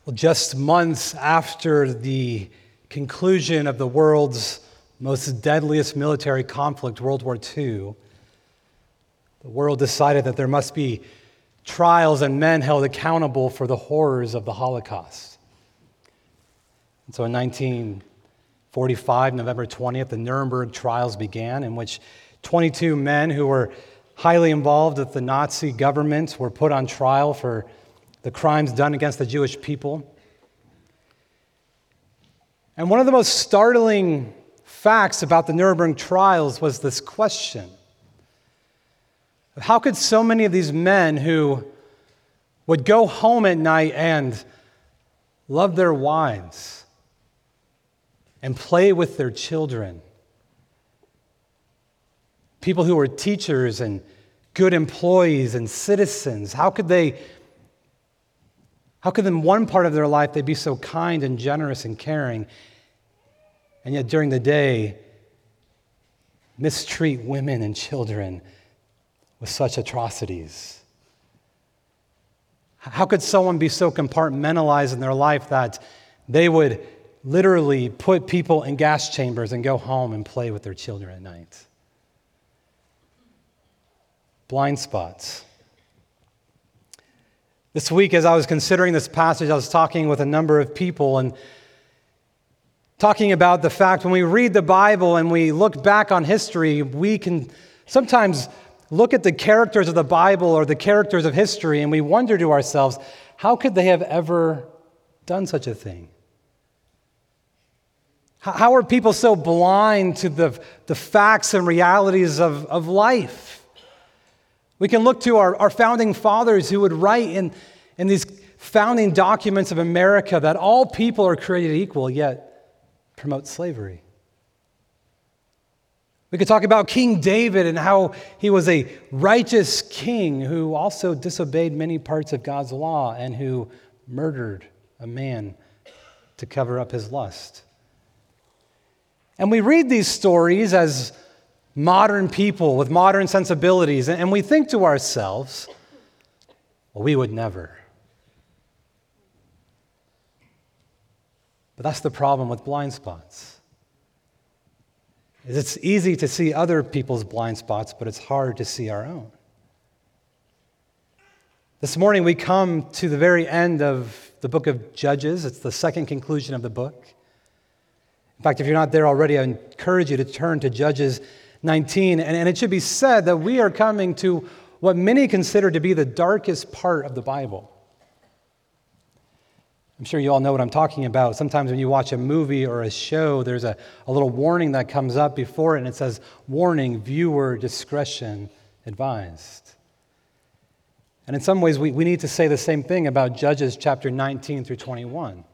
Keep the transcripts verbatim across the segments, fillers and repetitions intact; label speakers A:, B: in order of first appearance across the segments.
A: Well, just months after the conclusion of the world's most deadliest military conflict, World War Two, the world decided that there must be trials and men held accountable for the horrors of the Holocaust. And so in nineteen forty-five, November twentieth, the Nuremberg trials began, in which twenty-two men who were highly involved with the Nazi government were put on trial for the crimes done against the Jewish people. And one of the most startling facts about the Nuremberg trials was this question: how could so many of these men who would go home at night and love their wives and play with their children, people who were teachers and good employees and citizens, how could they, how could in one part of their life they be so kind and generous and caring, and yet during the day mistreat women and children with such atrocities? How could someone be so compartmentalized in their life that they would literally put people in gas chambers and go home and play with their children at night? Blind spots. This week, as I was considering this passage, I was talking with a number of people and talking about the fact when we read the Bible and we look back on history, we can sometimes look at the characters of the Bible or the characters of history and we wonder to ourselves, how could they have ever done such a thing? How are people so blind to the, the facts and realities of, of life? We can look to our, our founding fathers who would write in, in these founding documents of America that all people are created equal, yet promote slavery. We could talk about King David and how he was a righteous king who also disobeyed many parts of God's law and who murdered a man to cover up his lust. And we read these stories as modern people with modern sensibilities, and we think to ourselves, well, we would never. But that's the problem with blind spots. It's easy to see other people's blind spots, but it's hard to see our own. This morning we come to the very end of the book of Judges. It's the second conclusion of the book. In fact, if you're not there already, I encourage you to turn to Judges nineteen. And, and it should be said that we are coming to what many consider to be the darkest part of the Bible. I'm sure you all know what I'm talking about. Sometimes when you watch a movie or a show, there's a, a little warning that comes up before it, and it says, warning, viewer discretion advised. And in some ways, we, we need to say the same thing about Judges chapter nineteen through twenty-one.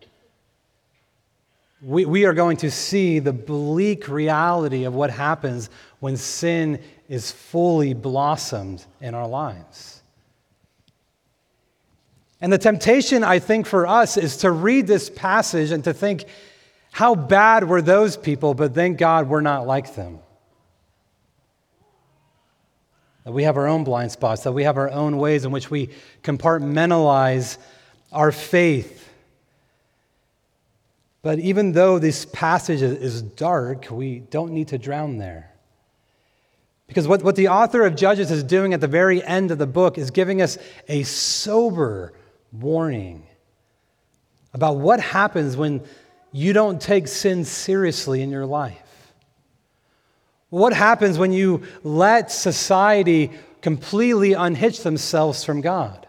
A: We, we are going to see the bleak reality of what happens when sin is fully blossomed in our lives. And the temptation, I think, for us is to read this passage and to think, how bad were those people, but thank God we're not like them. That we have our own blind spots, that we have our own ways in which we compartmentalize our faith. But even though this passage is dark, we don't need to drown there. Because what, what the author of Judges is doing at the very end of the book is giving us a sober warning about what happens when you don't take sin seriously in your life. What happens when you let society completely unhitch themselves from God?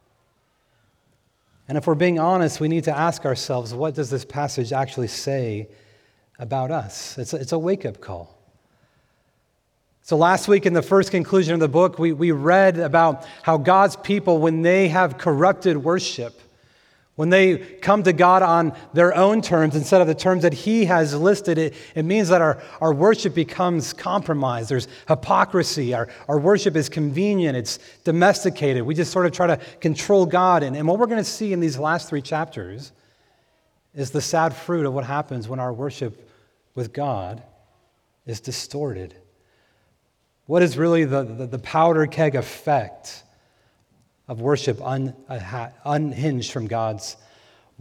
A: And if we're being honest, we need to ask ourselves, what does this passage actually say about us? It's a, it's a wake-up call. So last week in the first conclusion of the book, we, we read about how God's people, when they have corrupted worship, when they come to God on their own terms instead of the terms that He has listed, it, it means that our, our worship becomes compromised. There's hypocrisy. Our, our worship is convenient. It's domesticated. We just sort of try to control God. And, and what we're going to see in these last three chapters is the sad fruit of what happens when our worship with God is distorted. What is really the, the, the powder keg effect of worship un, uh, unhinged from God's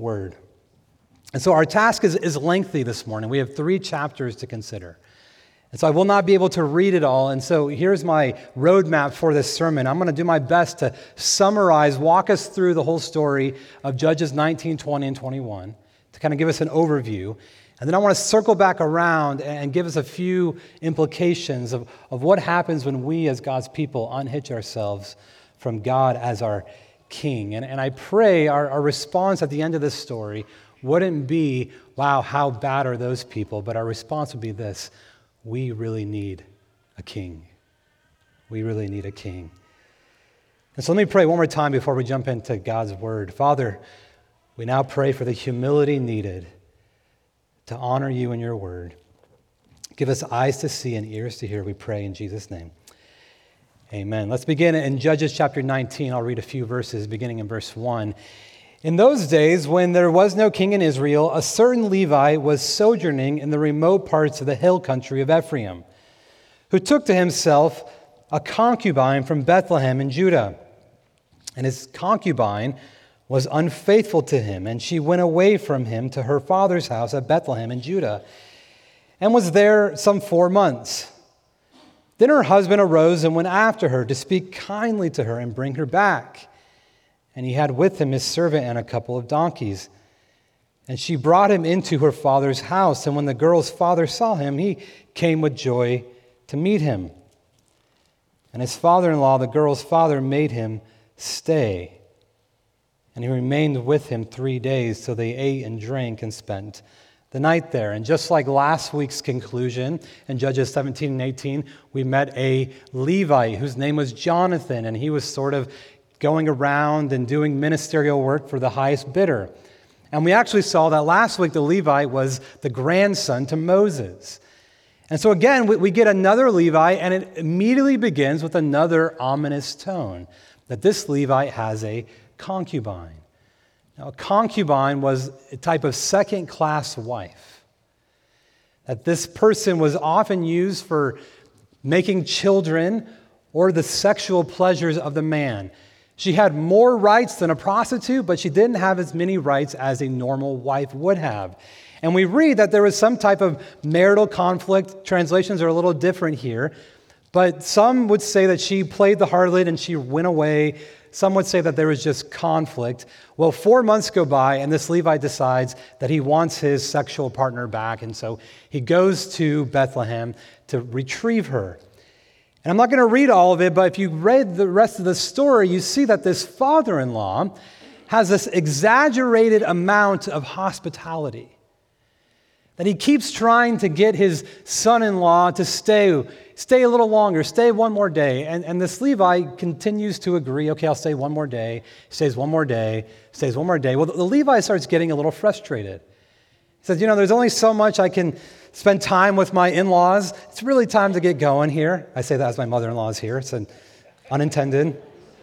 A: word. And so our task is, is lengthy this morning. We have three chapters to consider. And so I will not be able to read it all. And so here's my roadmap for this sermon. I'm going to do my best to summarize, walk us through the whole story of Judges nineteen, twenty, and twenty-one to kind of give us an overview. And then I want to circle back around and give us a few implications of, of what happens when we as God's people unhitch ourselves from God as our King. And, and I pray our, our response at the end of this story wouldn't be, wow, how bad are those people? But our response would be this: we really need a king. We really need a king. And so let me pray one more time before we jump into God's word. Father, we now pray for the humility needed to honor you and your word. Give us eyes to see and ears to hear, we pray in Jesus' name. Amen. Let's begin in Judges chapter nineteen. I'll read a few verses beginning in verse one. In those days, when there was no king in Israel, a certain Levi was sojourning in the remote parts of the hill country of Ephraim, who took to himself a concubine from Bethlehem in Judah. And his concubine was unfaithful to him, and she went away from him to her father's house at Bethlehem in Judah, and was there some four months. Then her husband arose and went after her to speak kindly to her and bring her back. And he had with him his servant and a couple of donkeys. And she brought him into her father's house. And when the girl's father saw him, he came with joy to meet him. And his father-in-law, the girl's father, made him stay. And he remained with him three days, so they ate and drank and spent the night there. And just like last week's conclusion in Judges seventeen and eighteen, we met a Levite whose name was Jonathan, and he was sort of going around and doing ministerial work for the highest bidder. And we actually saw that last week the Levite was the grandson to Moses. And so again, we, we get another Levite, and it immediately begins with another ominous tone, that this Levite has a concubine. Now, a concubine was a type of second-class wife. That this person was often used for making children or the sexual pleasures of the man. She had more rights than a prostitute, but she didn't have as many rights as a normal wife would have. And we read that there was some type of marital conflict. Translations are a little different here. But some would say that she played the harlot and she went away. Some would say that there was just conflict. Well, four months go by, and this Levite decides that he wants his sexual partner back. And so he goes to Bethlehem to retrieve her. And I'm not going to read all of it, but if you read the rest of the story, you see that this father-in-law has this exaggerated amount of hospitality. That he keeps trying to get his son-in-law to stay, stay a little longer, stay one more day. And, and this Levite continues to agree, okay, I'll stay one more day, stays one more day, stays one more day. Well, the, the Levite starts getting a little frustrated. He says, you know, there's only so much I can spend time with my in-laws. It's really time to get going here. I say that as my mother-in-law is here. It's an unintended.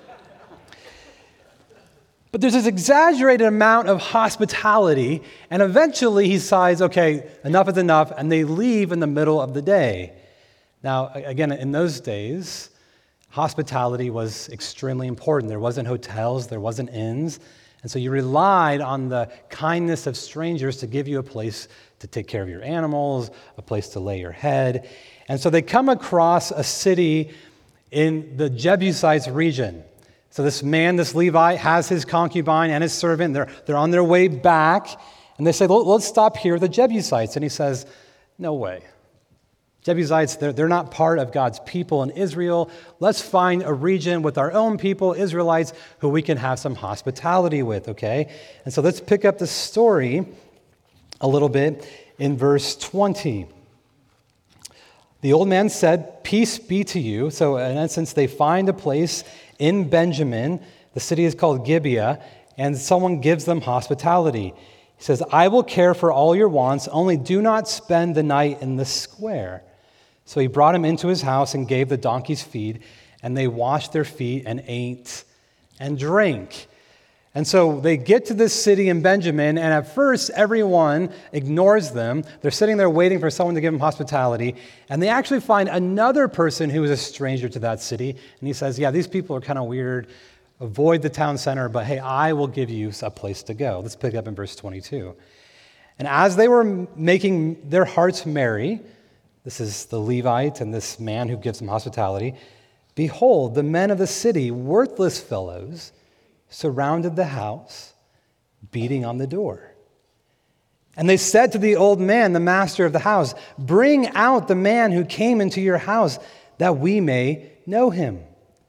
A: But there's this exaggerated amount of hospitality, and eventually he decides, okay, enough is enough, and they leave in the middle of the day. Now, again, in those days, hospitality was extremely important. There wasn't hotels, there wasn't inns, and so you relied on the kindness of strangers to give you a place to take care of your animals, a place to lay your head. And so they come across a city in the Jebusites region. So this man, this Levite, has his concubine and his servant. They're, they're on their way back, and they say, let's stop here at the Jebusites. And he says, no way. Jebusites, they're, they're not part of God's people in Israel. Let's find a region with our own people, Israelites, who we can have some hospitality with, okay? And so let's pick up the story a little bit in verse twenty. The old man said, peace be to you. So in essence, they find a place in Benjamin. The city is called Gibeah, and someone gives them hospitality. He says, I will care for all your wants, only do not spend the night in the square. So he brought him into his house and gave the donkeys feed, and they washed their feet and ate and drank. And so they get to this city in Benjamin, and at first everyone ignores them. They're sitting there waiting for someone to give them hospitality, and they actually find another person who is a stranger to that city, and he says, yeah, these people are kind of weird. Avoid the town center, but hey, I will give you a place to go. Let's pick up in verse twenty-two. And as they were making their hearts merry, this is the Levite and this man who gives them hospitality, behold, the men of the city, worthless fellows, surrounded the house, beating on the door. And they said to the old man, the master of the house, bring out the man who came into your house, that we may know him.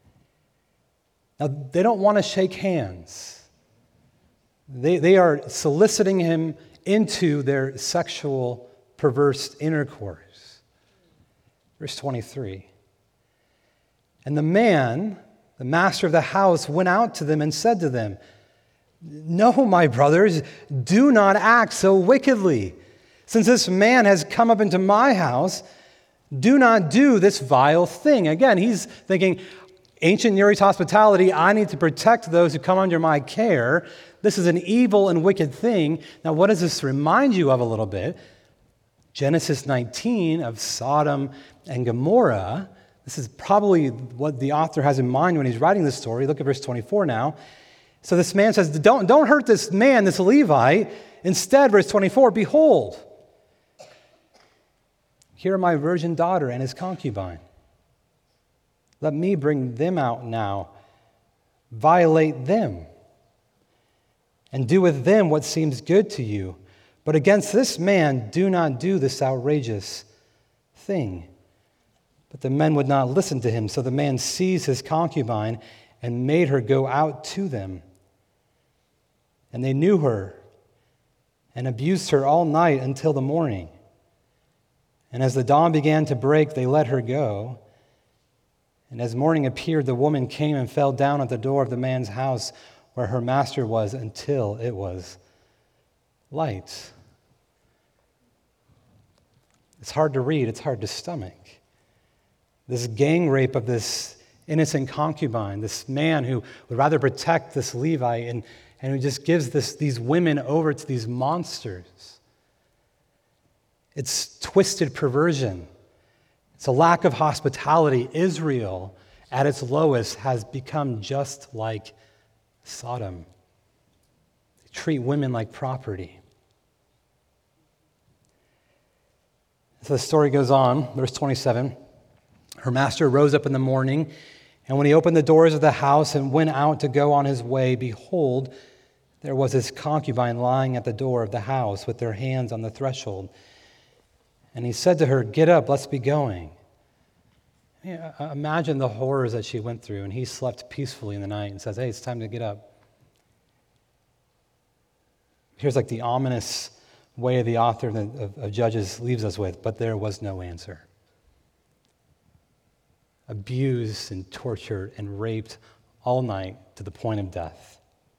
A: Now, they don't want to shake hands. They, they are soliciting him into their sexual, perverse intercourse. Verse twenty-three. And the man, the master of the house, went out to them and said to them, no, my brothers, do not act so wickedly. Since this man has come up into my house, do not do this vile thing. Again, he's thinking, ancient Near East hospitality, I need to protect those who come under my care. This is an evil and wicked thing. Now, what does this remind you of a little bit? Genesis nineteen of Sodom and Gomorrah. This is probably what the author has in mind when he's writing this story. Look at verse twenty-four now. So this man says, don't, don't hurt this man, this Levite. Instead, verse twenty-four, behold, here are my virgin daughter and his concubine. Let me bring them out now, violate them, and do with them what seems good to you. But against this man, do not do this outrageous thing. But the men would not listen to him. So the man seized his concubine and made her go out to them. And they knew her and abused her all night until the morning. And as the dawn began to break, they let her go. And as morning appeared, the woman came and fell down at the door of the man's house where her master was until it was light. It's hard to read. It's hard to stomach. This gang rape of this innocent concubine, this man who would rather protect this Levite and, and who just gives this, these women over to these monsters. It's twisted perversion. It's a lack of hospitality. Israel, at its lowest, has become just like Sodom. They treat women like property. So the story goes on, verse twenty-seven. Her master rose up in the morning, and when he opened the doors of the house and went out to go on his way, behold, there was his concubine lying at the door of the house with their hands on the threshold. And he said to her, get up, let's be going. Yeah, imagine the horrors that she went through, and he slept peacefully in the night and says, hey, it's time to get up. Here's like the ominous way the author of, of, of Judges leaves us with, but there was no answer. Abused and tortured and raped all night to the point of death.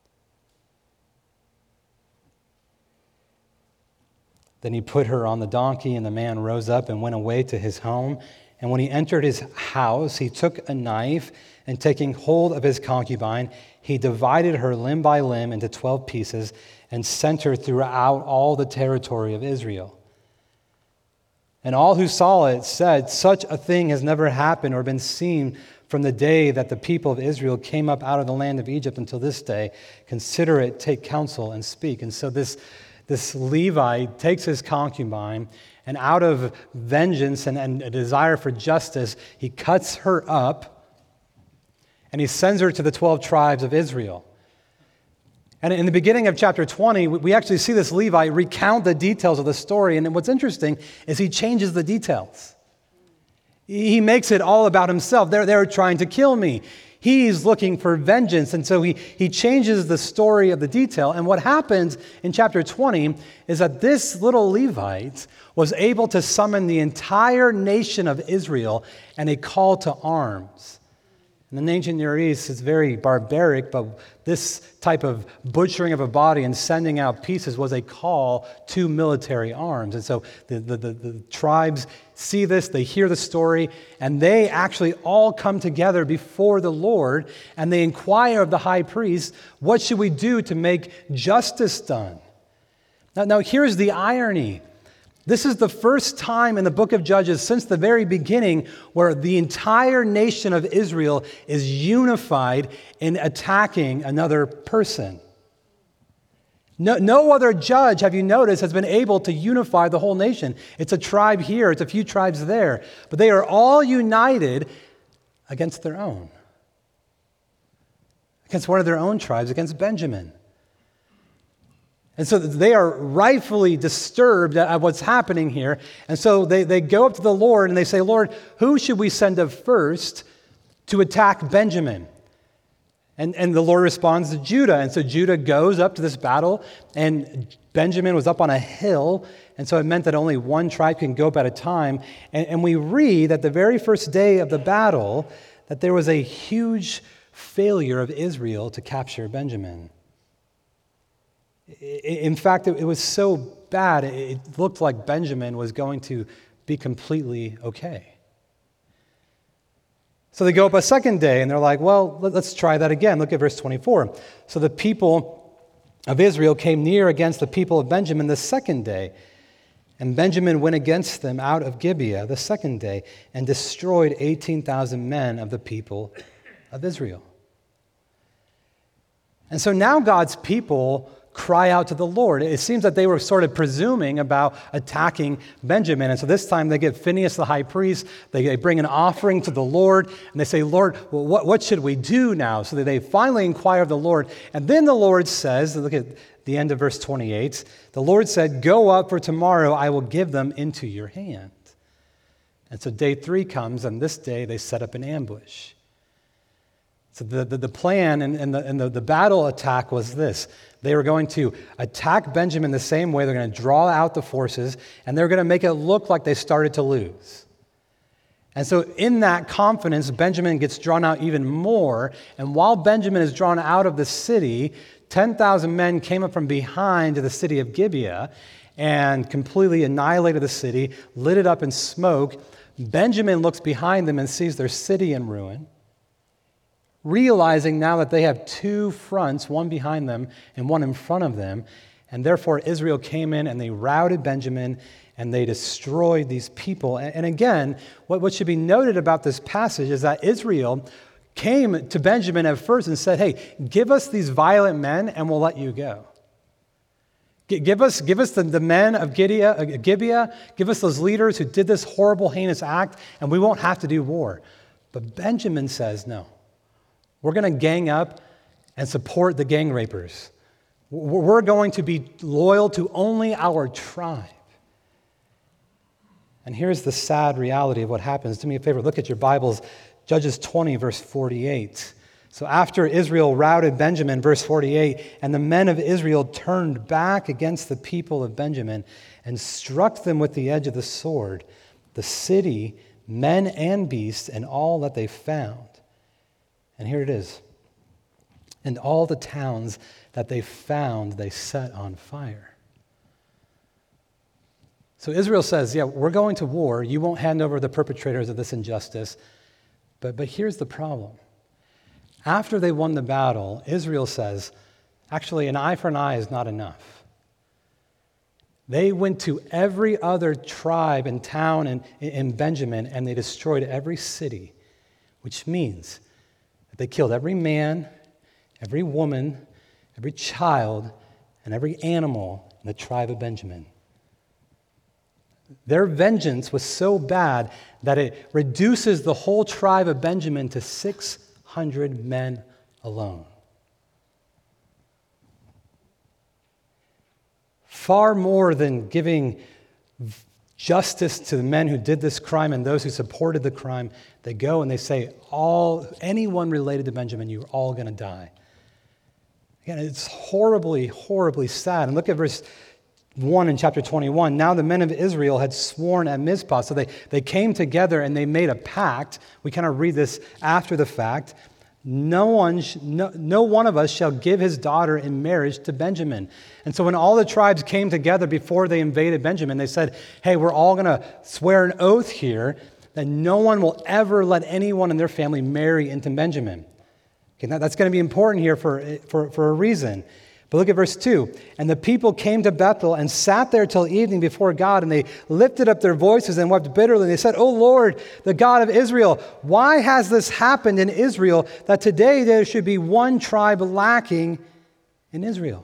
A: Then he put her on the donkey, and the man rose up and went away to his home. And when he entered his house, he took a knife, and taking hold of his concubine, he divided her limb by limb into twelve pieces and sent her throughout all the territory of Israel. And all who saw it said, such a thing has never happened or been seen from the day that the people of Israel came up out of the land of Egypt until this day. Consider it, take counsel, and speak. And so this This Levite takes his concubine, and out of vengeance and, and a desire for justice, he cuts her up, and he sends her to the twelve tribes of Israel. And in the beginning of chapter twenty, we actually see this Levite recount the details of the story, and what's interesting is he changes the details. He makes it all about himself. They're, they're trying to kill me. He's looking for vengeance, and so he, he changes the story of the detail. And what happens in chapter twenty is that this little Levite was able to summon the entire nation of Israel and a call to arms. In the ancient Near East, it's very barbaric, but this type of butchering of a body and sending out pieces was a call to military arms. And so the, the, the, the tribes see this, they hear the story, and they actually all come together before the Lord, and they inquire of the high priest, what should we do to make justice done? Now, now here's the irony. This is the first time in the book of Judges since the very beginning where the entire nation of Israel is unified in attacking another person. No, no other judge, have you noticed, has been able to unify the whole nation. It's a tribe here, it's a few tribes there, but they are all united against their own, against one of their own tribes, against Benjamin. And so they are rightfully disturbed at what's happening here. And so they, they go up to the Lord and they say, Lord, who should we send up first to attack Benjamin? And, and the Lord responds to Judah. And so Judah goes up to this battle, and Benjamin was up on a hill. And so it meant that only one tribe can go up at a time. And, and we read that the very first day of the battle, that there was a huge failure of Israel to capture Benjamin. In fact, it was so bad, it looked like Benjamin was going to be completely okay. So they go up a second day, and they're like, well, let's try that again. Look at verse twenty-four. So the people of Israel came near against the people of Benjamin the second day, and Benjamin went against them out of Gibeah the second day and destroyed eighteen thousand men of the people of Israel. And so now God's people cry out to the Lord. It seems that they were sort of presuming about attacking Benjamin. And so this time they get Phinehas the high priest, they, they bring an offering to the Lord, and they say, Lord, well, what, what should we do now? So that they finally inquire of the Lord. And then the Lord says, look at the end of verse twenty-eight, the Lord said, go up, for tomorrow I will give them into your hand. And so day three comes, and this day they set up an ambush. So the, the, the plan and, and, the, and the, the battle attack was this. They were going to attack Benjamin the same way. They're going to draw out the forces, and they're going to make it look like they started to lose. And so in that confidence, Benjamin gets drawn out even more. And while Benjamin is drawn out of the city, ten thousand men came up from behind to the city of Gibeah and completely annihilated the city, lit it up in smoke. Benjamin looks behind them and sees their city in ruin, realizing now that they have two fronts, one behind them and one in front of them. And therefore Israel came in and they routed Benjamin and they destroyed these people. And again, what, what should be noted about this passage is that Israel came to Benjamin at first and said, hey, give us these violent men and we'll let you go. Give us, give us the, the men of Gibeah, Gibeah, give us those leaders who did this horrible, heinous act, and we won't have to do war. But Benjamin says, no. We're going to gang up and support the gang rapers. We're going to be loyal to only our tribe. And here's the sad reality of what happens. Do me a favor, look at your Bibles, Judges twenty, verse forty-eight. So after Israel routed Benjamin, verse forty-eight, and the men of Israel turned back against the people of Benjamin and struck them with the edge of the sword, the city, men and beasts, and all that they found. And here it is. And all the towns that they found, they set on fire. So Israel says, yeah, we're going to war. You won't hand over the perpetrators of this injustice. But, but here's the problem. After they won the battle, Israel says, actually, an eye for an eye is not enough. They went to every other tribe and town in, in Benjamin, and they destroyed every city, which means they killed every man, every woman, every child, and every animal in the tribe of Benjamin. Their vengeance was so bad that it reduces the whole tribe of Benjamin to six hundred men alone. Far more than giving justice to the men who did this crime and those who supported the crime, they go and they say, all anyone related to Benjamin, you're all going to die. Again, it's horribly, horribly sad. And look at verse one in chapter twenty-one. Now the men of Israel had sworn at Mizpah. So they, they came together and they made a pact. We kind of read this after the fact. No one, sh- no, no one of us shall give his daughter in marriage to Benjamin. And so when all the tribes came together before they invaded Benjamin, they said, hey, we're all going to swear an oath here that no one will ever let anyone in their family marry into Benjamin. Okay, that, that's going to be important here for, for, for a reason. But look at verse two. And the people came to Bethel and sat there till evening before God, and they lifted up their voices and wept bitterly. They said, O Lord, the God of Israel, why has this happened in Israel, that today there should be one tribe lacking in Israel?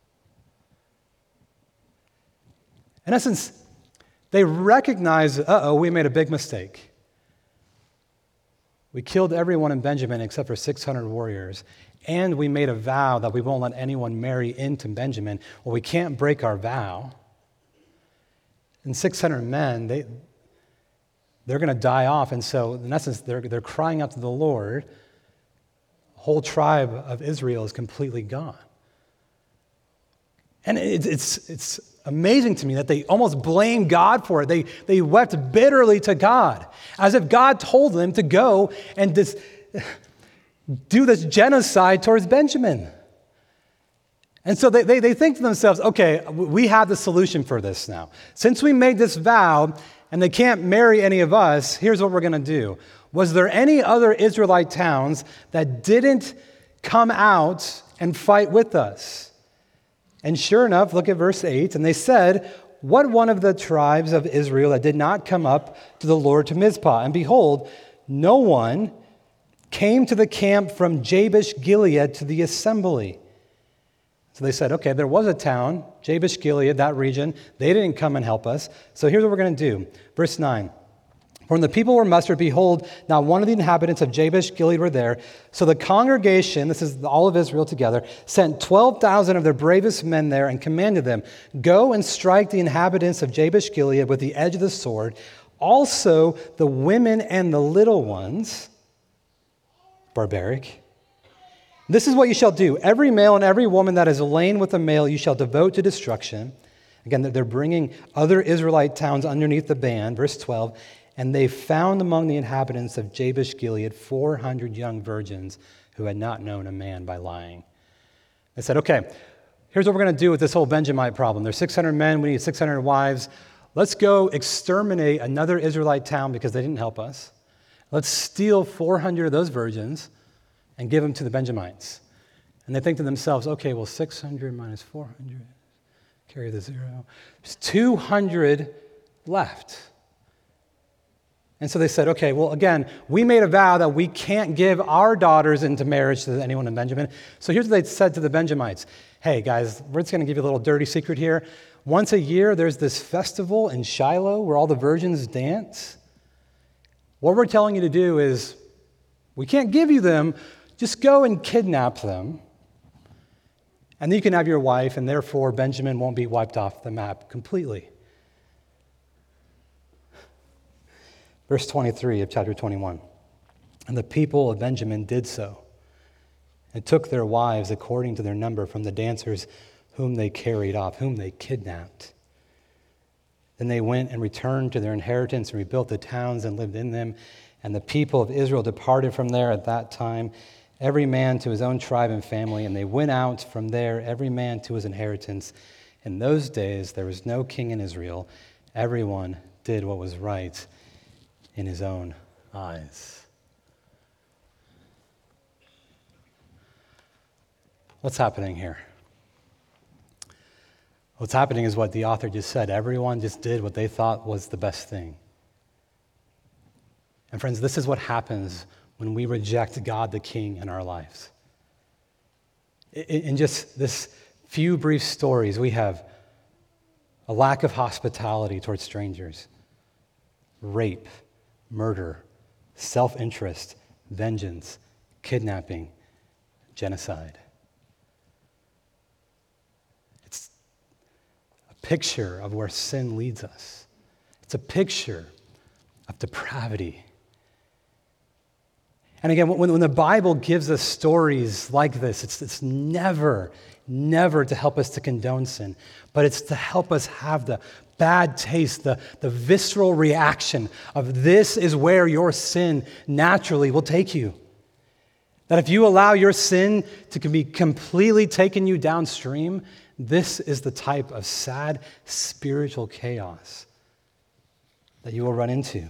A: In essence, they recognize, uh-oh, we made a big mistake. We killed everyone in Benjamin except for six hundred warriors. And we made a vow that we won't let anyone marry into Benjamin. Well, we can't break our vow. And six hundred men, they, they're going to die off. And so, in essence, they're, they're crying out to the Lord. The whole tribe of Israel is completely gone. And it, it's, it's amazing to me that they almost blame God for it. They, they wept bitterly to God, as if God told them to go and dis, do this genocide towards Benjamin. And so they, they, they think to themselves, okay, we have the solution for this now. Since we made this vow and they can't marry any of us, here's what we're going to do. Was there any other Israelite towns that didn't come out and fight with us? And sure enough, look at verse eight. And they said, what one of the tribes of Israel that did not come up to the Lord to Mizpah? And behold, no one came to the camp from Jabesh Gilead to the assembly. So they said, okay, there was a town, Jabesh Gilead, that region. They didn't come and help us. So here's what we're going to do. Verse nine. When the people were mustered, behold, not one of the inhabitants of Jabesh Gilead were there. So the congregation, this is all of Israel together, sent twelve thousand of their bravest men there and commanded them, go and strike the inhabitants of Jabesh Gilead with the edge of the sword, also the women and the little ones. Barbaric. This is what you shall do. Every male and every woman that is lain with a male you shall devote to destruction. Again, they're bringing other Israelite towns underneath the ban. Verse twelve. And they found among the inhabitants of Jabesh Gilead four hundred young virgins who had not known a man by lying. They said, okay, here's what we're going to do with this whole Benjamite problem. There's six hundred men. We need six hundred wives. Let's go exterminate another Israelite town because they didn't help us. Let's steal four hundred of those virgins and give them to the Benjamites. And they think to themselves, okay, well, six hundred minus four hundred, carry the zero. There's two hundred left. And so they said, okay, well, again, we made a vow that we can't give our daughters into marriage to anyone in Benjamin. So here's what they said to the Benjamites. Hey, guys, we're just going to give you a little dirty secret here. Once a year, there's this festival in Shiloh where all the virgins dance. What we're telling you to do is, we can't give you them, just go and kidnap them. And then you can have your wife, and therefore Benjamin won't be wiped off the map completely. Verse twenty-three of chapter twenty-one. And the people of Benjamin did so, and took their wives according to their number from the dancers whom they carried off, whom they kidnapped. Then they went and returned to their inheritance and rebuilt the towns and lived in them. And the people of Israel departed from there at that time, every man to his own tribe and family. And they went out from there, every man to his inheritance. In those days there was no king in Israel. Everyone did what was right in his own eyes. What's happening here? What's happening is what the author just said. Everyone just did what they thought was the best thing. And friends, this is what happens when we reject God the King in our lives. In just this few brief stories, we have a lack of hospitality towards strangers, rape, murder, self-interest, vengeance, kidnapping, genocide. It's a picture of where sin leads us. It's a picture of depravity. And again, when, when the Bible gives us stories like this, it's, it's never, never to help us to condone sin, but it's to help us have the bad taste, the, the visceral reaction of this is where your sin naturally will take you. That if you allow your sin to be completely taking you downstream, this is the type of sad spiritual chaos that you will run into.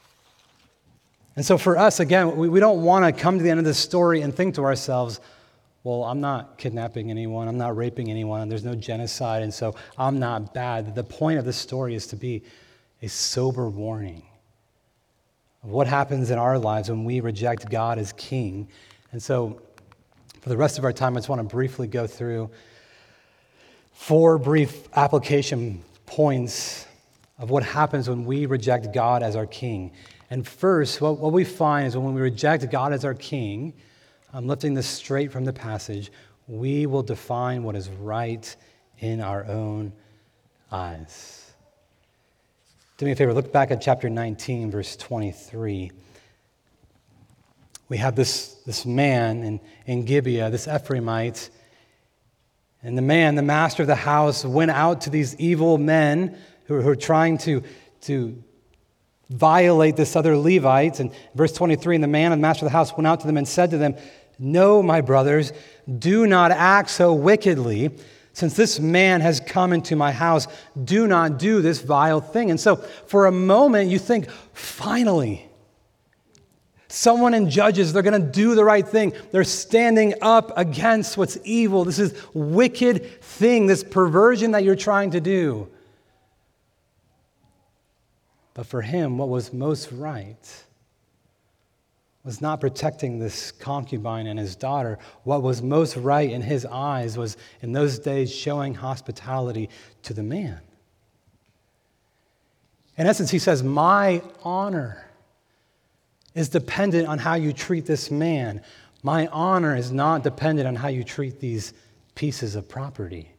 A: And so for us, again, we, we don't want to come to the end of this story and think to ourselves, well, I'm not kidnapping anyone, I'm not raping anyone, there's no genocide, and so I'm not bad. The point of this story is to be a sober warning of what happens in our lives when we reject God as King. And so for the rest of our time, I just want to briefly go through four brief application points of what happens when we reject God as our King. And first, what, what we find is when we reject God as our King, I'm lifting this straight from the passage, we will define what is right in our own eyes. Do me a favor, look back at chapter nineteen, verse twenty-three. We have this, this man in, in Gibeah, this Ephraimite, and the man, the master of the house, went out to these evil men who were, who were trying to, to violate this other Levite. And verse twenty-three, and the man, the master of the house, went out to them and said to them, "No, my brothers, do not act so wickedly. Since this man has come into my house, do not do this vile thing." And so for a moment you think, finally, someone in Judges, they're going to do the right thing. They're standing up against what's evil. This is wicked thing, this perversion that you're trying to do. But for him, what was most right was not protecting this concubine and his daughter. What was most right in his eyes was, in those days, showing hospitality to the man. In essence, he says, my honor is dependent on how you treat this man. My honor is not dependent on how you treat these pieces of property.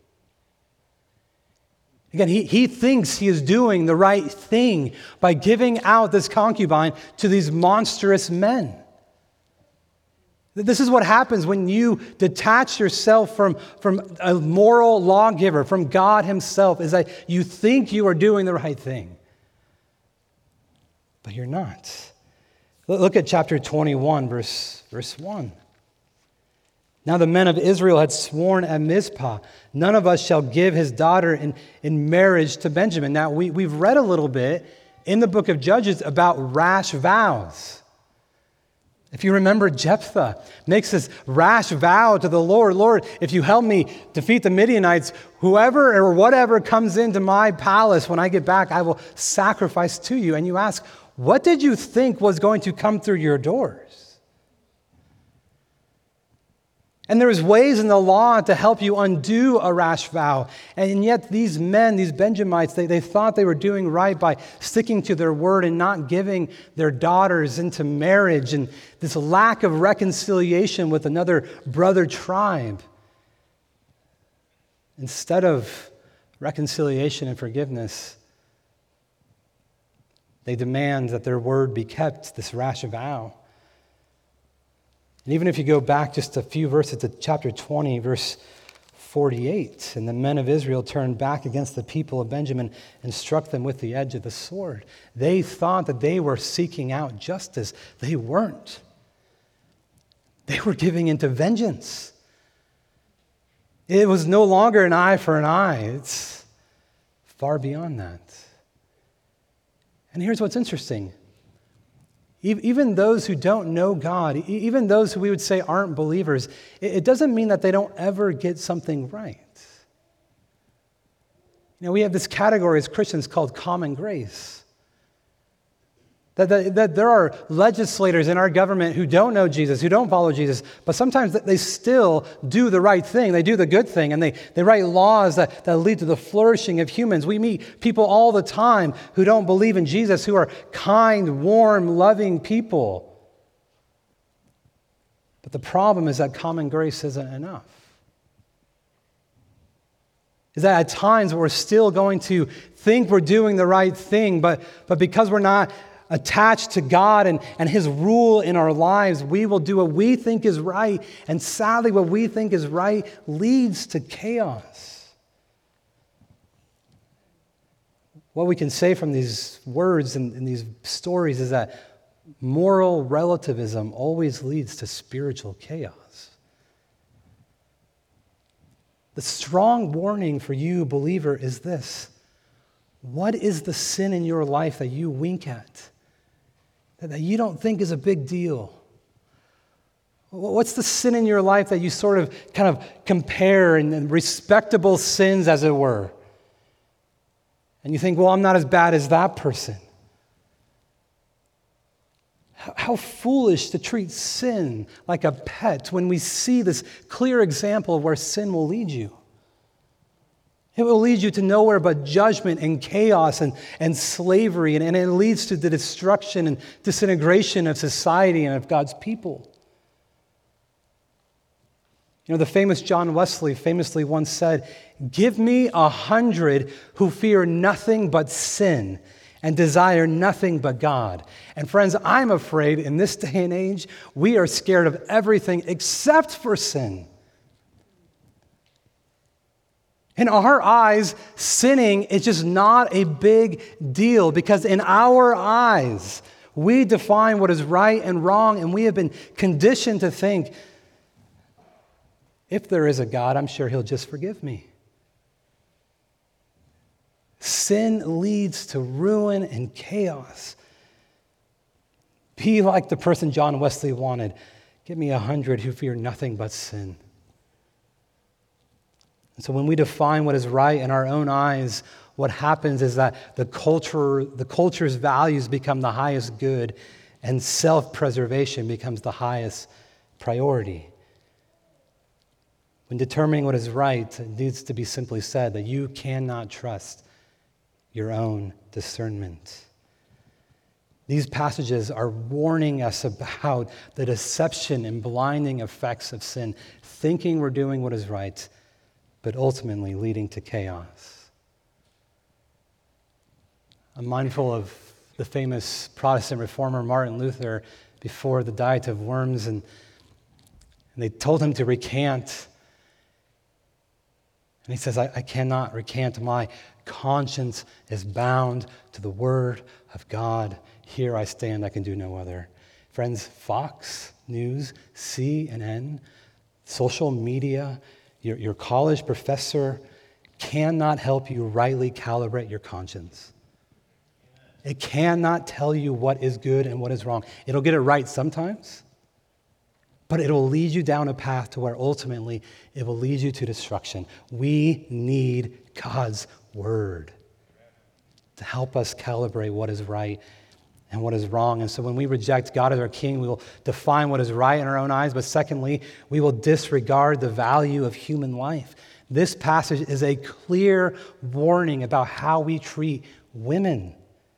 A: Again, he, he thinks he is doing the right thing by giving out this concubine to these monstrous men. This is what happens when you detach yourself from, from a moral lawgiver, from God himself, is that you think you are doing the right thing, but you're not. Look at chapter twenty-one, verse, verse one. Now the men of Israel had sworn at Mizpah, none of us shall give his daughter in, in marriage to Benjamin. Now we, we've read a little bit in the book of Judges about rash vows. If you remember, Jephthah makes this rash vow to the Lord, Lord, if you help me defeat the Midianites, whoever or whatever comes into my palace when I get back, I will sacrifice to you. And you ask, what did you think was going to come through your doors? And there was ways in the law to help you undo a rash vow. And yet these men, these Benjamites, they, they thought they were doing right by sticking to their word and not giving their daughters into marriage, and this lack of reconciliation with another brother tribe. Instead of reconciliation and forgiveness, they demand that their word be kept, this rash vow. And even if you go back just a few verses to chapter twenty, verse forty-eight, and the men of Israel turned back against the people of Benjamin and struck them with the edge of the sword. They thought that they were seeking out justice. They weren't. They were giving into vengeance. It was no longer an eye for an eye. It's far beyond that. And here's what's interesting. Even those who don't know God, even those who we would say aren't believers, it doesn't mean that they don't ever get something right. You know, we have this category as Christians called common grace. That, that, that there are legislators in our government who don't know Jesus, who don't follow Jesus, but sometimes they still do the right thing. They do the good thing, and they, they write laws that, that lead to the flourishing of humans. We meet people all the time who don't believe in Jesus, who are kind, warm, loving people. But the problem is that common grace isn't enough. Is that at times we're still going to think we're doing the right thing, but, but because we're not attached to God and, and his rule in our lives, we will do what we think is right. And sadly, what we think is right leads to chaos. What we can say from these words and, and these stories is that moral relativism always leads to spiritual chaos. The strong warning for you, believer, is this. What is the sin in your life that you wink at, that you don't think is a big deal? What's the sin in your life that you sort of kind of compare and, and respectable sins, as it were? And you think, well, I'm not as bad as that person. How, how foolish to treat sin like a pet when we see this clear example of where sin will lead you. It will lead you to nowhere but judgment and chaos and, and slavery, and, and it leads to the destruction and disintegration of society and of God's people. You know, the famous John Wesley famously once said, "Give me a hundred who fear nothing but sin and desire nothing but God." And friends, I'm afraid in this day and age, we are scared of everything except for sin. In our eyes, sinning is just not a big deal because in our eyes, we define what is right and wrong, and we have been conditioned to think, if there is a God, I'm sure he'll just forgive me. Sin leads to ruin and chaos. Be like the person John Wesley wanted. Give me a hundred who fear nothing but sin. And so when we define what is right in our own eyes, what happens is that the culture, the culture's values become the highest good, and self-preservation becomes the highest priority. When determining what is right, it needs to be simply said that you cannot trust your own discernment. These passages are warning us about the deception and blinding effects of sin, thinking we're doing what is right, but ultimately leading to chaos. I'm mindful of the famous Protestant reformer Martin Luther before the Diet of Worms, and, and they told him to recant. And he says, I, I cannot recant. My conscience is bound to the word of God. Here I stand, I can do no other. Friends, Fox News, C N N, social media, your, your college professor cannot help you rightly calibrate your conscience. It cannot tell you what is good and what is wrong. It'll get it right sometimes, but it will lead you down a path to where ultimately it will lead you to destruction. We need God's word to help us calibrate what is right and what is wrong. And so when we reject God as our King, we will define what is right in our own eyes. But secondly, we will disregard the value of human life. This passage is a clear warning about how we treat women,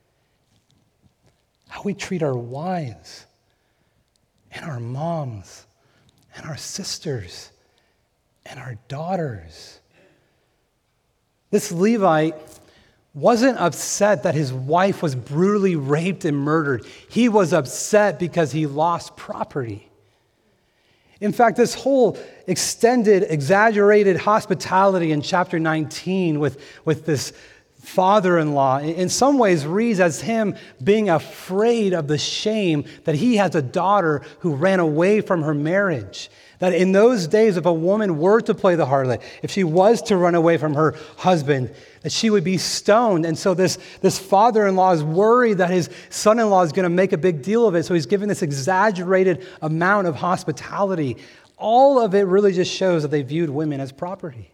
A: how we treat our wives, and our moms, and our sisters, and our daughters. This Levite wasn't upset that his wife was brutally raped and murdered. He was upset because he lost property. In fact, this whole extended, exaggerated hospitality in chapter nineteen with, with this father-in-law in some ways reads as him being afraid of the shame that he has a daughter who ran away from her marriage. That in those days, if a woman were to play the harlot, if she was to run away from her husband, that she would be stoned. And so this, this father-in-law is worried that his son-in-law is going to make a big deal of it. So he's giving this exaggerated amount of hospitality. All of it really just shows that they viewed women as property.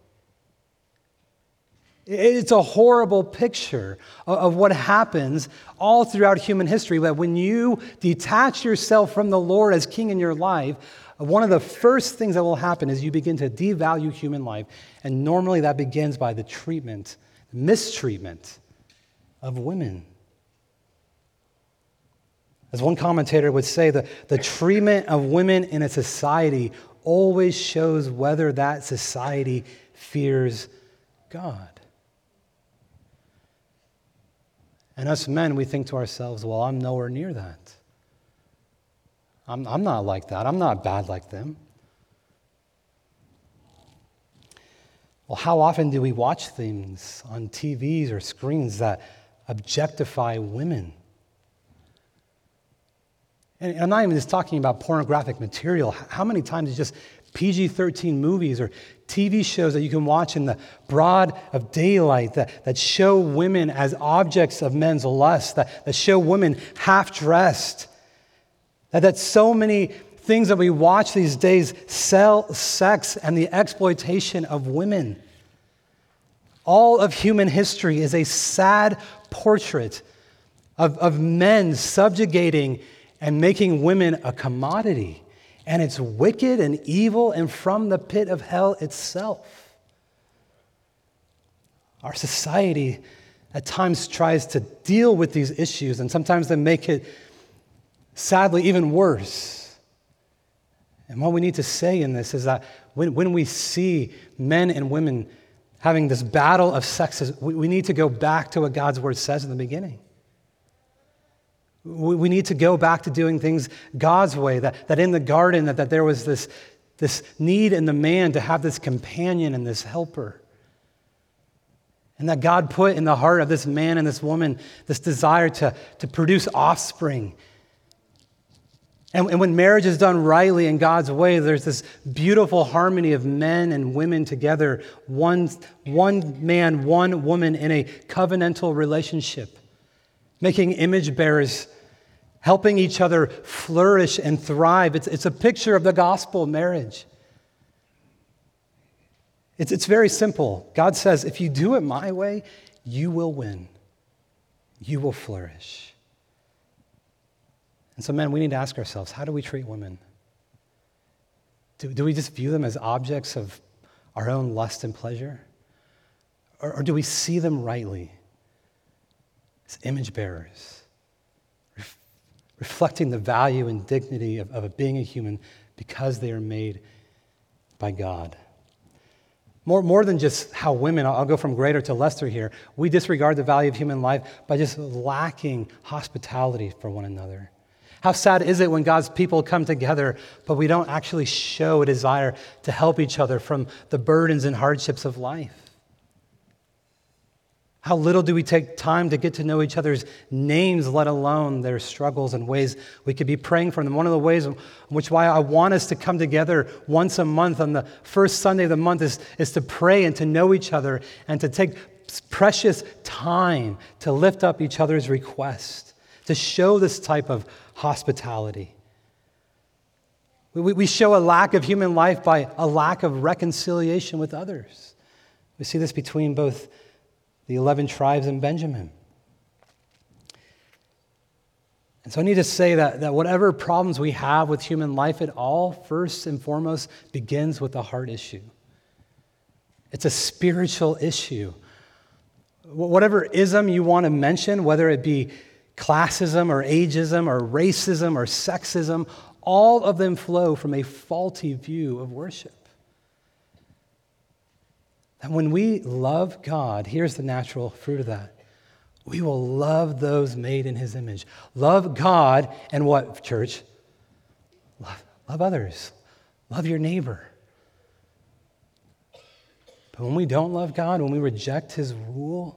A: It's a horrible picture of what happens all throughout human history, that when you detach yourself from the Lord as King in your life, one of the first things that will happen is you begin to devalue human life, and normally that begins by the treatment, mistreatment of women. As one commentator would say, the, the treatment of women in a society always shows whether that society fears God. And us men, we think to ourselves, well, I'm nowhere near that. I'm, I'm not like that. I'm not bad like them. Well, how often do we watch things on T Vs or screens that objectify women? And I'm not even just talking about pornographic material. How many times is just P G thirteen movies or T V shows that you can watch in the broad of daylight that, that show women as objects of men's lust, that, that show women half-dressed, that, that so many things that we watch these days, sell sex and the exploitation of women. All of human history is a sad portrait of, of men subjugating and making women a commodity. And it's wicked and evil and from the pit of hell itself. Our society at times tries to deal with these issues, and sometimes they make it, sadly, even worse. And what we need to say in this is that when, when we see men and women having this battle of sexes, we, we need to go back to what God's word says in the beginning. We, we need to go back to doing things God's way, that, that in the garden, that, that there was this, this need in the man to have this companion and this helper. And that God put in the heart of this man and this woman this desire to, to produce offspring. And, and when marriage is done rightly in God's way, there's this beautiful harmony of men and women together, one, one man, one woman in a covenantal relationship, making image bearers, helping each other flourish and thrive. It's, it's a picture of the gospel marriage. It's, it's very simple. God says, if you do it my way, you will win. You will flourish. And so, men, we need to ask ourselves, how do we treat women? Do, do we just view them as objects of our own lust and pleasure? Or, or do we see them rightly as image bearers, ref, reflecting the value and dignity of, of being a human because they are made by God? More, more than just how women, I'll go from greater to lesser here, we disregard the value of human life by just lacking hospitality for one another. How sad is it when God's people come together, but we don't actually show a desire to help each other from the burdens and hardships of life? How little do we take time to get to know each other's names, let alone their struggles and ways we could be praying for them. One of the ways in which why I want us to come together once a month on the first Sunday of the month is, is to pray and to know each other and to take precious time to lift up each other's requests, to show this type of hospitality. We, we show a lack of human life by a lack of reconciliation with others. We see this between both the eleven tribes and Benjamin. And so I need to say that, that whatever problems we have with human life, it all first and foremost begins with a heart issue. It's a spiritual issue. Whatever ism you want to mention, whether it be classism or ageism or racism or sexism, all of them flow from a faulty view of worship. And when we love God, here's the natural fruit of that. We will love those made in his image. Love God and what, church? Love, love others. Love your neighbor. But when we don't love God, when we reject his rule,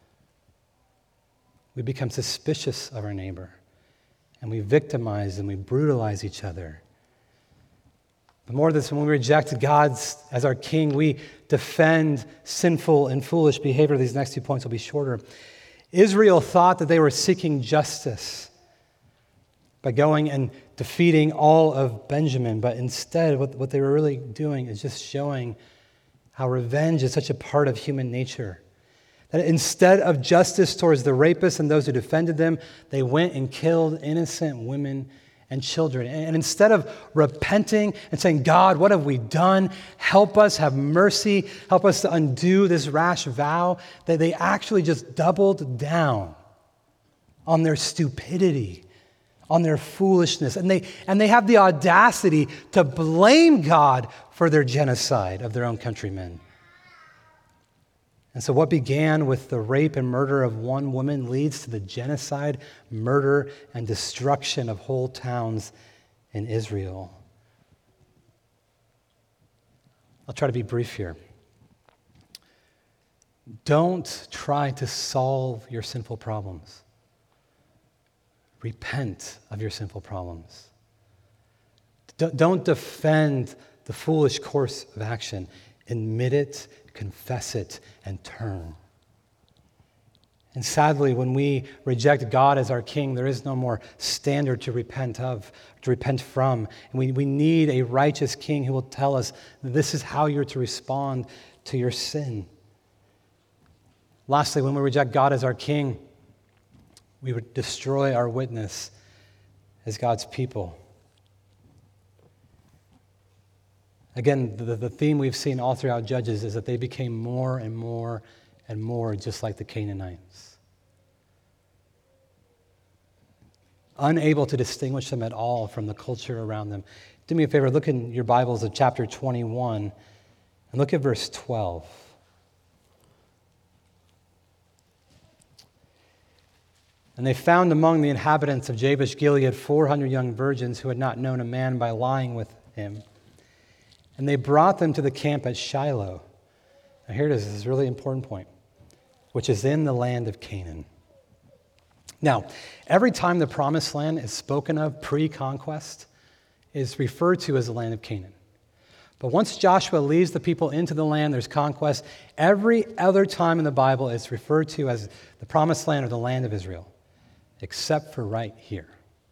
A: we become suspicious of our neighbor. And we victimize and we brutalize each other. But more than this, when we reject God as our king, we defend sinful and foolish behavior. These next two points will be shorter. Israel thought that they were seeking justice by going and defeating all of Benjamin. But instead, what, what they were really doing is just showing how revenge is such a part of human nature. That instead of justice towards the rapists and those who defended them, they went and killed innocent women and children. And instead of repenting and saying, God, what have we done? Help us, have mercy, help us to undo this rash vow, that they actually just doubled down on their stupidity, on their foolishness. And they, and they have the audacity to blame God for their genocide of their own countrymen. And so what began with the rape and murder of one woman leads to the genocide, murder, and destruction of whole towns in Israel. I'll try to be brief here. Don't try to solve your sinful problems. Repent of your sinful problems. Don't defend the foolish course of action. Admit it, confess it, and turn. And sadly, when we reject God as our king, there is no more standard to repent of, to repent from. And we, we need a righteous king who will tell us this is how you're to respond to your sin. Lastly, when we reject God as our king, we would destroy our witness as God's people. Again, the, the theme we've seen all throughout Judges is that they became more and more and more just like the Canaanites. Unable to distinguish them at all from the culture around them. Do me a favor, look in your Bibles at chapter twenty-one and look at verse twelve. And they found among the inhabitants of Jabesh Gilead four hundred young virgins who had not known a man by lying with him. And they brought them to the camp at Shiloh. Now here it is, this is a really important point, which is in the land of Canaan. Now, every time the promised land is spoken of pre-conquest, it is referred to as the land of Canaan. But once Joshua leads the people into the land, there's conquest. Every other time in the Bible, it's referred to as the promised land or the land of Israel, except for right here.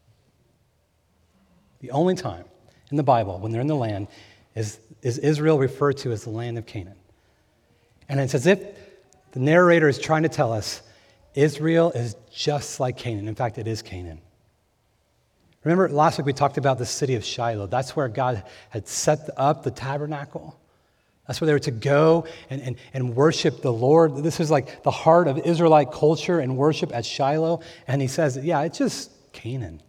A: The only time in the Bible when they're in the land is, is Israel referred to as the land of Canaan. And it's as if the narrator is trying to tell us Israel is just like Canaan. In fact, it is Canaan. Remember last week we talked about the city of Shiloh. That's where God had set up the tabernacle. That's where they were to go and, and, and worship the Lord. This is like the heart of Israelite culture and worship at Shiloh. And he says, yeah, it's just Canaan.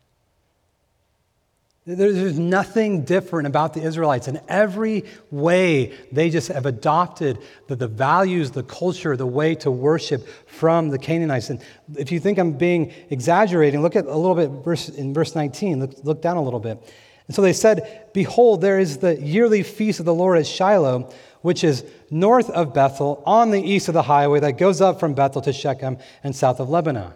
A: There's nothing different about the Israelites. In every way, they just have adopted the, the values, the culture, the way to worship from the Canaanites. And if you think I'm being exaggerating, look at a little bit verse, in verse nineteen. Look, look down a little bit. And so they said, behold, there is the yearly feast of the Lord at Shiloh, which is north of Bethel, on the east of the highway that goes up from Bethel to Shechem and south of Lebanon.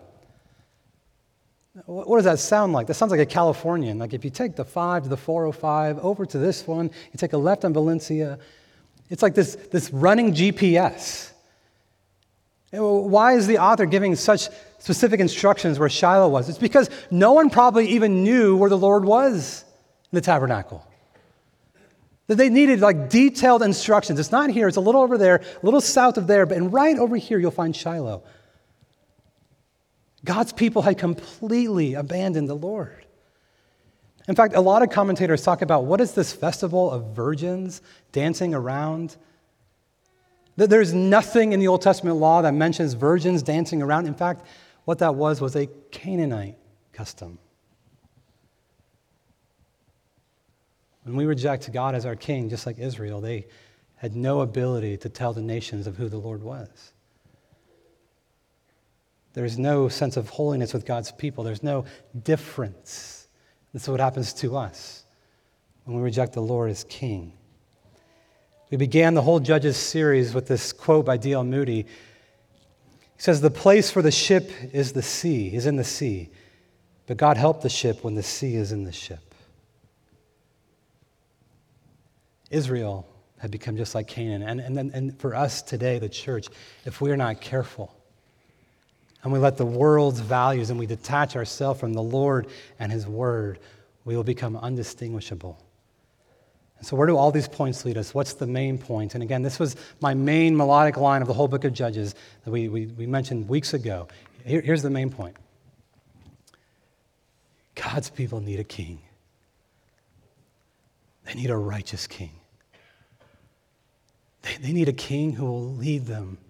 A: What does that sound like? That sounds like a Californian. Like if you take the five to the four oh five over to this one, you take a left on Valencia. It's like this, this running G P S. Why is the author giving such specific instructions where Shiloh was? It's because no one probably even knew where the Lord was in the tabernacle. That they needed like detailed instructions. It's not here. It's a little over there, a little south of there, but and right over here you'll find Shiloh. God's people had completely abandoned the Lord. In fact, a lot of commentators talk about what is this festival of virgins dancing around? There's nothing in the Old Testament law that mentions virgins dancing around. In fact, what that was was a Canaanite custom. When we reject God as our king, just like Israel, they had no ability to tell the nations of who the Lord was. There's no sense of holiness with God's people. There's no difference. This is what happens to us when we reject the Lord as king. We began the whole Judges series with this quote by D L Moody. He says, the place for the ship is the sea, is in the sea, but God help the ship when the sea is in the ship. Israel had become just like Canaan. And, and, and for us today, the church, if we are not careful, and we let the world's values and we detach ourselves from the Lord and His Word, we will become undistinguishable. And so where do all these points lead us? What's the main point? And again, this was my main melodic line of the whole book of Judges that we, we, we mentioned weeks ago. Here, here's the main point. God's people need a king. They need a righteous king. They, they need a king who will lead them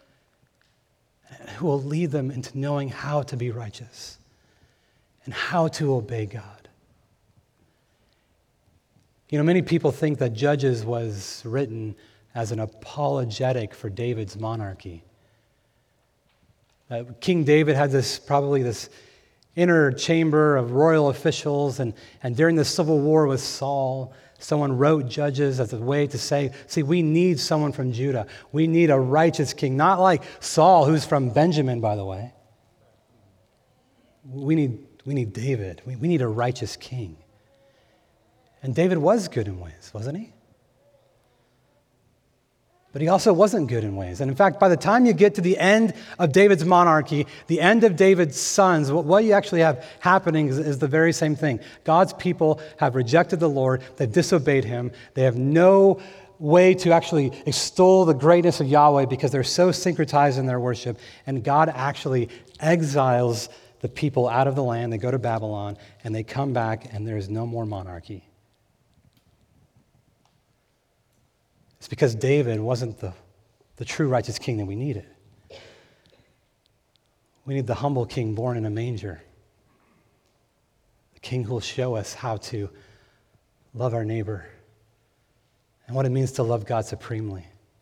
A: who will lead them into knowing how to be righteous and how to obey God. You know, many people think that Judges was written as an apologetic for David's monarchy. Uh, King David had this, probably this inner chamber of royal officials, and, and during the civil war with Saul, someone wrote Judges as a way to say, see, we need someone from Judah. We need a righteous king, not like Saul, who's from Benjamin, by the way. We need, we need David. We, we need a righteous king. And David was good in ways, wasn't he? but he also wasn't good in ways. And in fact, by the time you get to the end of David's monarchy, the end of David's sons, what, what you actually have happening is, is the very same thing. God's people have rejected the Lord, they've disobeyed him, they have no way to actually extol the greatness of Yahweh because they're so syncretized in their worship, and God actually exiles the people out of the land. They go to Babylon, and they come back, and there is no more monarchy. It's because David wasn't the, the true righteous king that we needed. We need the humble king born in a manger, the king who will show us how to love our neighbor and what it means to love God supremely.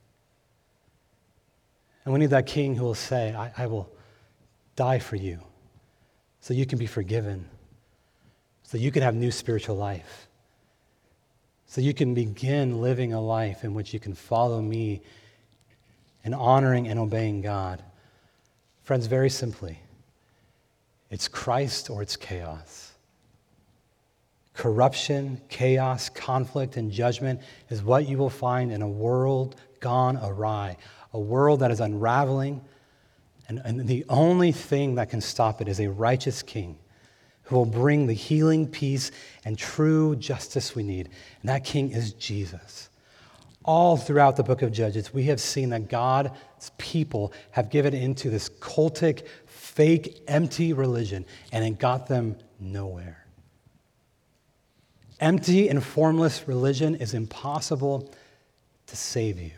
A: And we need that king who will say, I, I will die for you so you can be forgiven, so you can have new spiritual life, so you can begin living a life in which you can follow me in honoring and obeying God. Friends, very simply, it's Christ or it's chaos. Corruption, chaos, conflict, and judgment is what you will find in a world gone awry, a world that is unraveling, and, and the only thing that can stop it is a righteous king who will bring the healing, peace, and true justice we need. And that king is Jesus. All throughout the book of Judges, we have seen that God's people have given into this cultic, fake, empty religion, and it got them nowhere. Empty and formless religion is impossible to save you.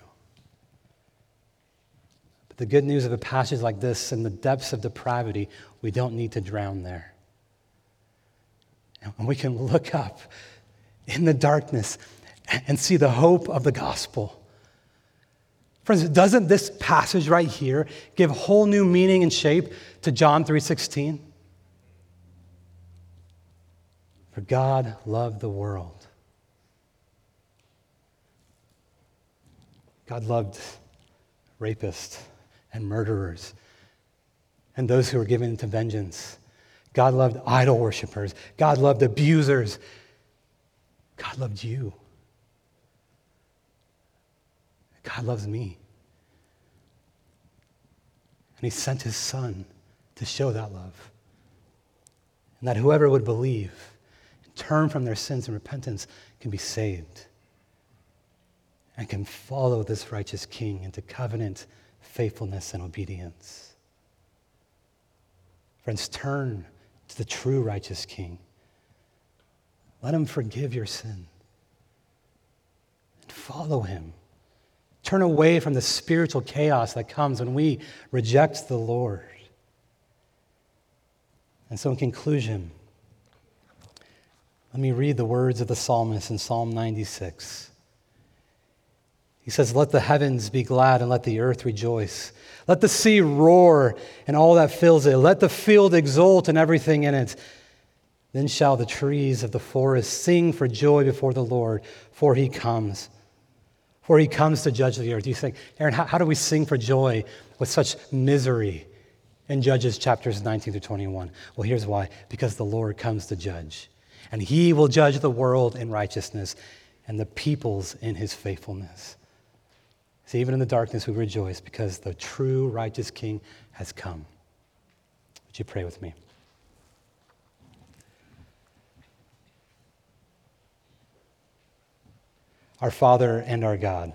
A: But the good news of a passage like this, in the depths of depravity, we don't need to drown there. And we can look up in the darkness and see the hope of the gospel. Friends, doesn't this passage right here give whole new meaning and shape to John three sixteen? For God loved the world. God loved rapists and murderers and those who were given to vengeance. God loved idol worshipers. God loved abusers. God loved you. God loves me. And he sent his son to show that love. And that whoever would believe and turn from their sins and repentance can be saved and can follow this righteous king into covenant faithfulness and obedience. Friends, turn to the true righteous king. Let him forgive your sin. And follow him. Turn away from the spiritual chaos that comes when we reject the Lord. And so in conclusion, let me read the words of the psalmist in Psalm ninety-six. He says, "Let the heavens be glad and let the earth rejoice. Let the sea roar and all that fills it. Let the field exult and everything in it. Then shall the trees of the forest sing for joy before the Lord, for he comes. For he comes to judge the earth." You think, Aaron, how, how do we sing for joy with such misery in Judges chapters nineteen through twenty-one? Well, here's why. Because the Lord comes to judge. And he will judge the world in righteousness and the peoples in his faithfulness. See, even in the darkness we rejoice because the true righteous king has come. Would you pray with me? Our Father and our God,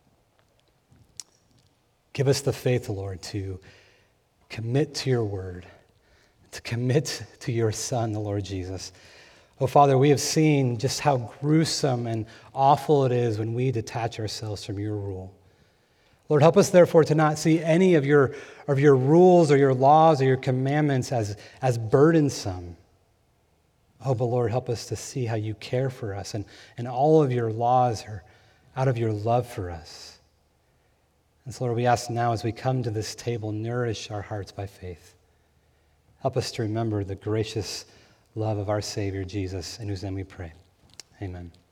A: give us the faith, Lord, to commit to your word, to commit to your Son, the Lord Jesus. Oh, Father, we have seen just how gruesome and awful it is when we detach ourselves from your rule. Lord, help us, therefore, to not see any of your, of your rules or your laws or your commandments as, as burdensome. Oh, but Lord, help us to see how you care for us, and, and all of your laws are out of your love for us. And so, Lord, we ask now as we come to this table, nourish our hearts by faith. Help us to remember the gracious love of our Savior, Jesus, in whose name we pray. Amen.